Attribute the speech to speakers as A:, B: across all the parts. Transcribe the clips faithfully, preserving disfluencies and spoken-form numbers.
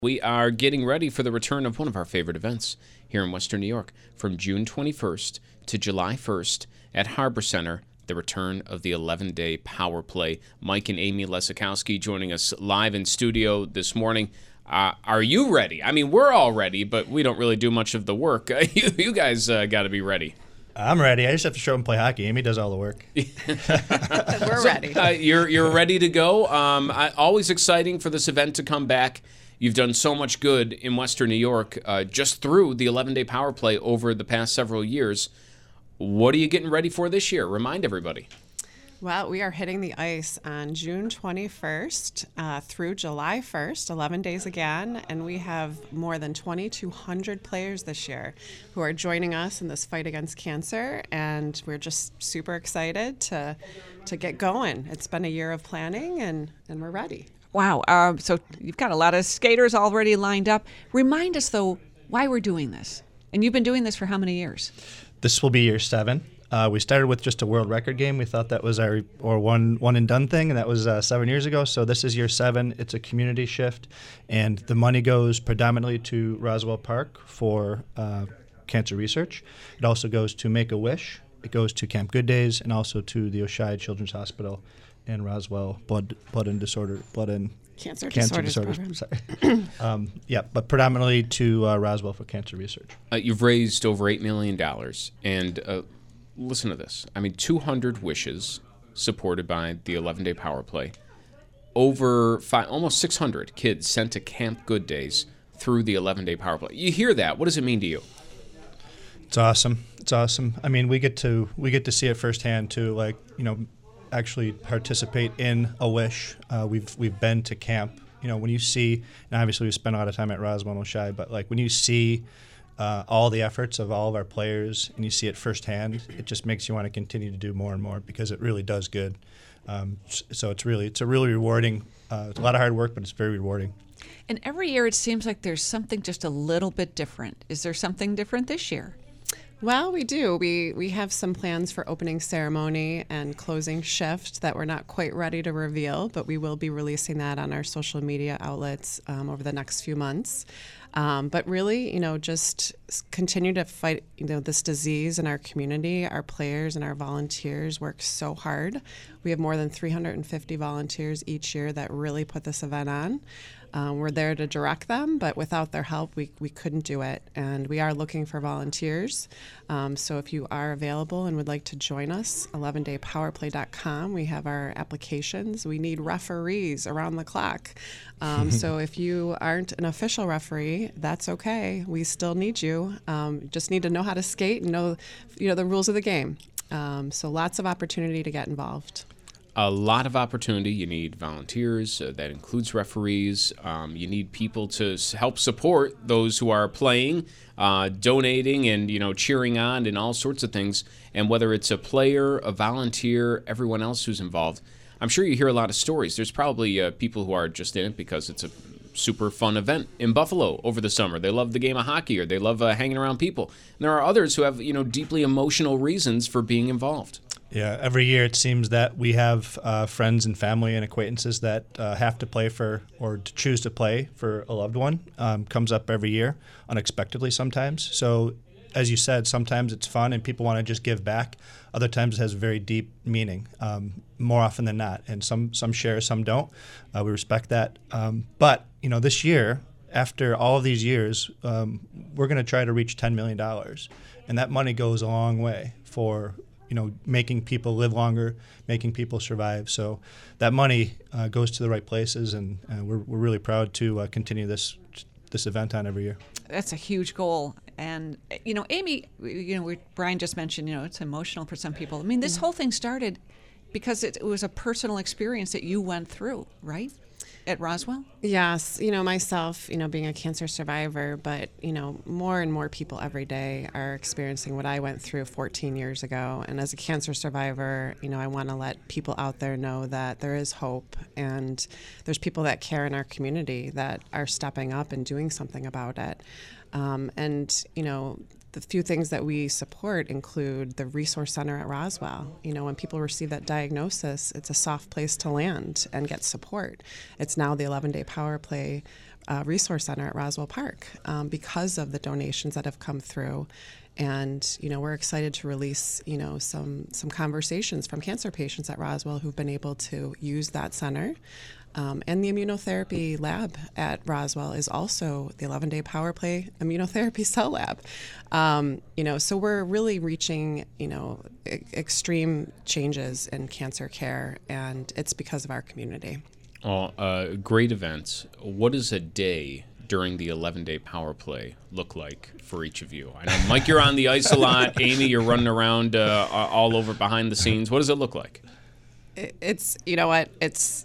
A: We are getting ready for the return of one of our favorite events here in Western New York from June twenty-first to July first at Harbor Center, the return of the eleven-day Power Play. Mike and Amy Lesikowski joining us live in studio this morning. Uh, are you ready? I mean, we're all ready, but we don't really do much of the work. you, you guys uh, got to be ready.
B: I'm ready. I just have to show up and play hockey. Amy does all the work.
C: We're ready.
A: uh, you're, you're ready to go. Um, I, always exciting for this event to come back. You've done so much good in Western New York uh, just through the eleven-day Power Play over the past several years. What are you getting ready for this year? Remind everybody.
C: Well, we are hitting the ice on June twenty-first uh, through July first, eleven days again, and we have more than twenty-two hundred players this year who are joining us in this fight against cancer, and we're just super excited to to get going. It's been a year of planning, and, and we're ready.
D: Wow. Uh, so you've got a lot of skaters already lined up. Remind us, though, why we're doing this. And you've been doing this for how many years?
B: This will be year seven. Uh, we started with just a world record game. We thought that was our or one one and done thing, and that was uh, seven years ago. So this is year seven. It's a community shift, and the money goes predominantly to Roswell Park for uh, cancer research. It also goes to Make-A-Wish. It goes to Camp Good Days, and also to the Oshai Children's Hospital and Roswell Blood Blood and Disorder Blood and
C: Cancer,
B: cancer
C: Disorders,
B: disorders. Sorry. um, yeah, but predominantly to uh, Roswell for cancer research.
A: Uh, you've raised over eight million dollars, and uh, listen to this. I mean, two hundred wishes supported by the eleven-day Power Play. Over five, almost six hundred kids sent to Camp Good Days through the eleven-day Power Play. You hear that? What does it mean to you?
B: It's awesome. It's awesome. I mean, we get to we get to see it firsthand too. Like, you know, actually participate in a wish. Uh, we've we've been to camp. You know, when you see, and obviously we spent a lot of time at Roswell and Oshai, but like when you see uh, all the efforts of all of our players and you see it firsthand, it just makes you want to continue to do more and more because it really does good. Um, so it's really it's a really rewarding. Uh, it's a lot of hard work, but it's very rewarding.
D: And every year it seems like there's something just a little bit different. Is there something different this year?
C: Well, we do. We we have some plans for opening ceremony and closing shift that we're not quite ready to reveal, but we will be releasing that on our social media outlets um, over the next few months. Um, but really, you know, just continue to fight, you know, this disease in our community. Our players and our volunteers work so hard. We have more than three hundred fifty volunteers each year that really put this event on. Um, we're there to direct them, but without their help, we, we couldn't do it. And we are looking for volunteers. Um, so if you are available and would like to join us, eleven day power play dot com, we have our applications. We need referees around the clock. Um, so if you aren't an official referee, that's okay. We still need you. Um, just need to know how to skate and know, you know, the rules of the game. Um, so lots of opportunity to get involved.
A: A lot of opportunity. You need volunteers. Uh, that includes referees. Um, you need people to s- help support those who are playing, uh, donating, and you know cheering on, and all sorts of things. And whether it's a player, a volunteer, everyone else who's involved, I'm sure you hear a lot of stories. There's probably uh, people who are just in it because it's a super fun event in Buffalo over the summer. They love the game of hockey, or they love uh, hanging around people. And there are others who have you know deeply emotional reasons for being involved.
B: Yeah, every year it seems that we have uh, friends and family and acquaintances that uh, have to play for or to choose to play for a loved one. Um, comes up every year, unexpectedly sometimes. So, as you said, sometimes it's fun and people want to just give back. Other times it has very deep meaning, um, more often than not. And some some share, some don't. Uh, we respect that. Um, but you know, this year, after all of these years, um, we're going to try to reach ten million dollars, and that money goes a long way for you know, making people live longer, making people survive. So that money uh, goes to the right places, and uh, we're we're really proud to uh, continue this this event on every year.
D: That's a huge goal. And, you know, Amy, you know, we, Brian just mentioned, you know, it's emotional for some people. I mean, this whole thing started because it, it was a personal experience that you went through, right? At Roswell?
C: Yes, you know, myself, you know, being a cancer survivor, but, you know, more and more people every day are experiencing what I went through fourteen years ago. And as a cancer survivor, you know, I want to let people out there know that there is hope, and there's people that care in our community that are stepping up and doing something about it. Um, and, you know, the few things that we support include the Resource Center at Roswell. You know, when people receive that diagnosis, it's a soft place to land and get support. It's now the eleven-day Power Play uh, resource center at Roswell Park um, because of the donations that have come through. And, you know, we're excited to release, you know, some, some conversations from cancer patients at Roswell who've been able to use that center. Um, and the immunotherapy lab at Roswell is also the eleven-day Power Play immunotherapy cell lab. Um, you know, so we're really reaching, you know, e- extreme changes in cancer care, and it's because of our community.
A: Oh, uh, great events. What does a day during the eleven-day Power Play look like for each of you? I know, Mike, you're on the ice a lot. Amy, you're running around uh, all over behind the scenes. What does it look like?
C: It, it's, you know what, it's,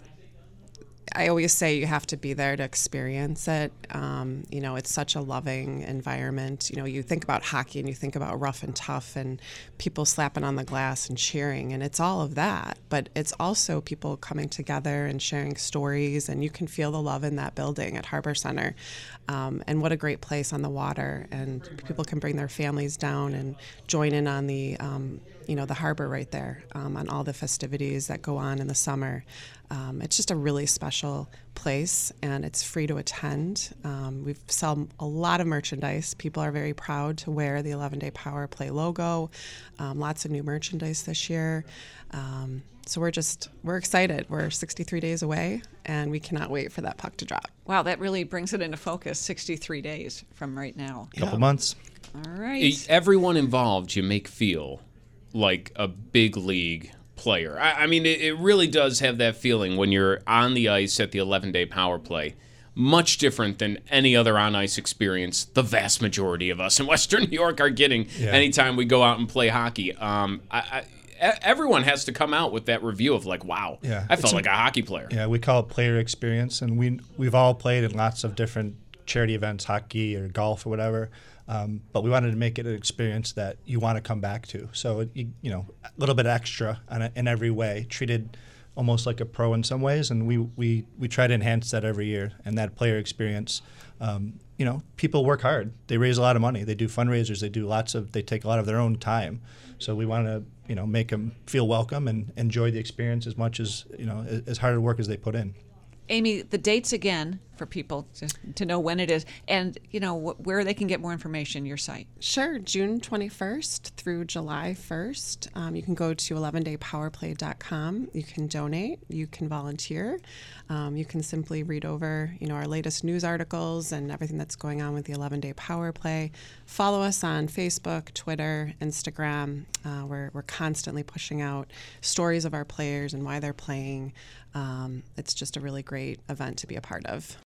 C: I always say you have to be there to experience it. Um, you know, it's such a loving environment. You know, you think about hockey and you think about rough and tough and people slapping on the glass and cheering, and it's all of that. But it's also people coming together and sharing stories, and you can feel the love in that building at Harbor Center. Um, and what a great place on the water, and people can bring their families down and join in on the, um, you know, the harbor right there, um, on all the festivities that go on in the summer. Um, it's just a really special place, and it's free to attend. Um, we've sold a lot of merchandise. People are very proud to wear the eleven-day Power Play logo. Um, lots of new merchandise this year. Um, so we're just, we're excited. We're sixty-three days away, and we cannot wait for that puck to drop.
D: Wow, that really brings it into focus, sixty-three days from right now.
B: A couple months.
D: All right.
A: Everyone involved you make feel like a big league player. I, I mean, it, it really does have that feeling when you're on the ice at the eleven-day Power Play. Much different than any other on-ice experience the vast majority of us in Western New York are getting
B: Yeah.
A: anytime we go out and play hockey. Um, I, I, e- everyone has to come out with that review of like, wow,
B: Yeah.
A: I felt
B: It's a-
A: like a hockey player.
B: Yeah, we call it player experience, and we we've all played in lots of different charity events, hockey or golf or whatever. Um, but we wanted to make it an experience that you want to come back to. So it, you, you know, a little bit extra on a, in every way, treated almost like a pro in some ways, and we we we try to enhance that every year. And that player experience, um, you know, people work hard. They raise a lot of money. They do fundraisers. They do lots of. They take a lot of their own time. So we want to, you know, make them feel welcome and enjoy the experience as much as, you know, as, as hard work as they put in.
D: Amy, the dates again for people to, to know when it is, and you know wh- where they can get more information. Your site.
C: Sure, June twenty-first through July first. Um, you can go to eleven day power play dot com. You can donate. You can volunteer. Um, you can simply read over, you know, our latest news articles and everything that's going on with the eleven-day Power Play. Follow us on Facebook, Twitter, Instagram. Uh, we're we're constantly pushing out stories of our players and why they're playing. Um, it's just a really great event to be a part of.